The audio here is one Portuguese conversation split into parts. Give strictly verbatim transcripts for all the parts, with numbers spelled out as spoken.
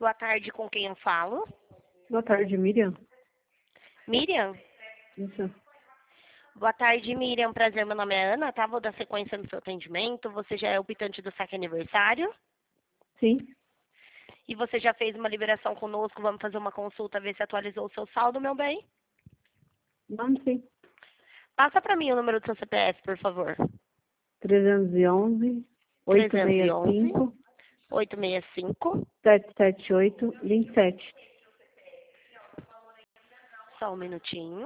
Boa tarde, com quem eu falo? Boa tarde, Miriam. Miriam? Isso. Boa tarde, Miriam. Prazer, meu nome é Ana, tá? Vou dar sequência no seu atendimento. Você já é o optante do saque aniversário? Sim. E você já fez uma liberação conosco? Vamos fazer uma consulta, ver se atualizou o seu saldo, meu bem? Vamos sim. Passa para mim o número do seu C P F, por favor. trezentos e onze, oitocentos e sessenta e cinco, oito seis cinco. setecentos e setenta e oito, vinte e sete. Só um minutinho.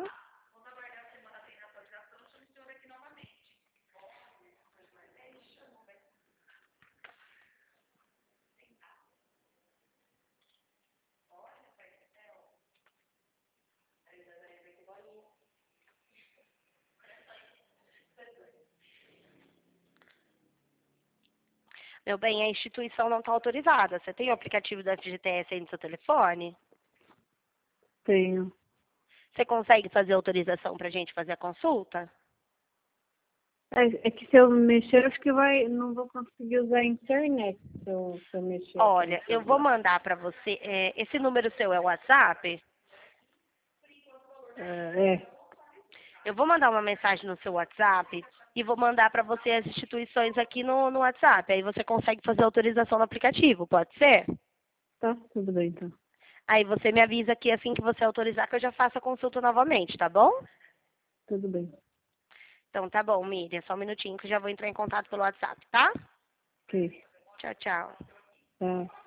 Meu bem, a instituição não está autorizada. Você tem o aplicativo da F G T S aí no seu telefone? Tenho. Você consegue fazer autorização para a gente fazer a consulta? É, é que se eu mexer, acho que vai, não vou conseguir usar a internet se eu, se eu mexer aqui Olha, no eu vou celular. mandar para você. É, esse número seu é o WhatsApp? É, é, Eu vou mandar uma mensagem no seu WhatsApp e vou mandar para você as instituições aqui no, no WhatsApp. Aí você consegue fazer autorização no aplicativo, pode ser? tá, tudo bem então. Aí você me avisa aqui assim que você autorizar que eu já faço a consulta novamente, tá bom? Tudo bem. Então tá bom, Miriam. Só um minutinho que eu já vou entrar em contato pelo WhatsApp, tá? Ok. Tchau, tchau. Tá.